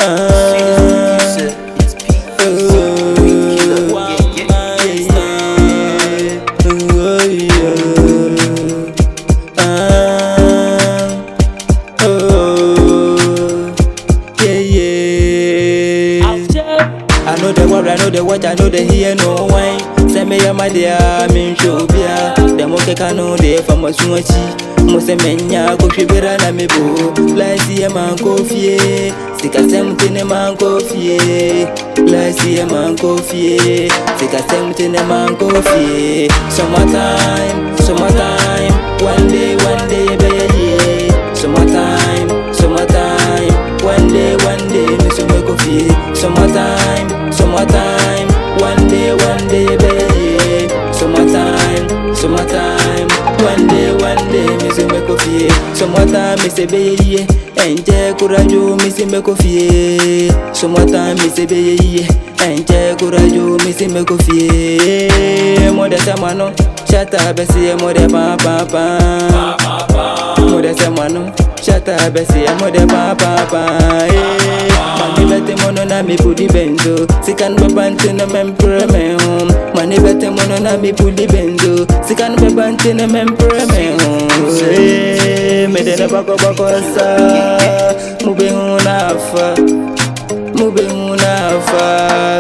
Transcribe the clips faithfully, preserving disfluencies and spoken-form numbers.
I know the worry, I know the watch, I know the hear no wine. Send me your my dear, I'm in Shobia. The moke cano de from a swatchy. Mosemenya, go shibera na me bo. Like see a man coffee. Stick a seventeen a man coffee. Like see a man coffee. Stick a seventeen a man coffee. Summertime, summertime. One day, one day, baby. Summertime, summertime. One day, one day, Miss Coffee. Summertime, summertime. One day, one day, baby. Summertime, summertime. One day, one day, Miss Coffee. Summertime, Miss Baby. Enje kurajo, Miss Coffee. Summertime, Miss Baby. Enje kurajo, Miss Coffee. Mother Samano, shut up, Bessie, Mother Papa. Mother Samano. Shata besi amode papa pa eh mani bete mono na mi pudi benzo sikan babante na mempre me home mani bete mono na mi pudi benzo sikan babante na mempre me home eh me de na bako bako sa mube huna fa mube huna fa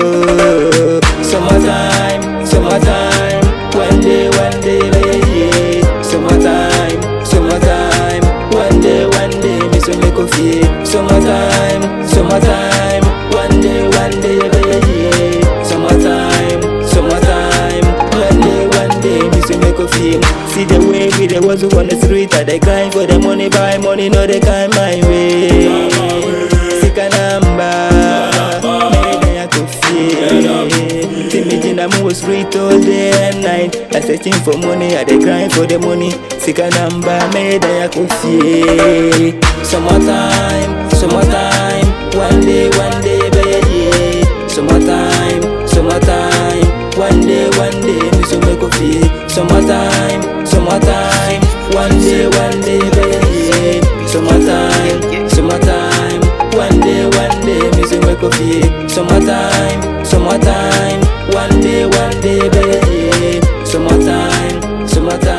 summertime summertime one day one day baby summertime summertime one day, one day, Miss Coffee. Summertime, summertime. One day, one day, baby. Summertime, summertime. One day, one day, Miss Coffee. See the way we the ones who on the street are they crying for the money, buy money, no they can't my way. Sick a number, made a coffee. Timid in a move street all day and night. I searching for money, I they crying for the money. Sick a number, made a coffee. Summertime, summertime. One day, one day, baby. Summertime, summertime. One day, one day, Miss Coffee. Summertime, summertime. One day, one day, baby. Summertime, summertime. One day, one day, Miss Coffee. Summertime, summertime. One day, one day, baby. Summertime, summertime.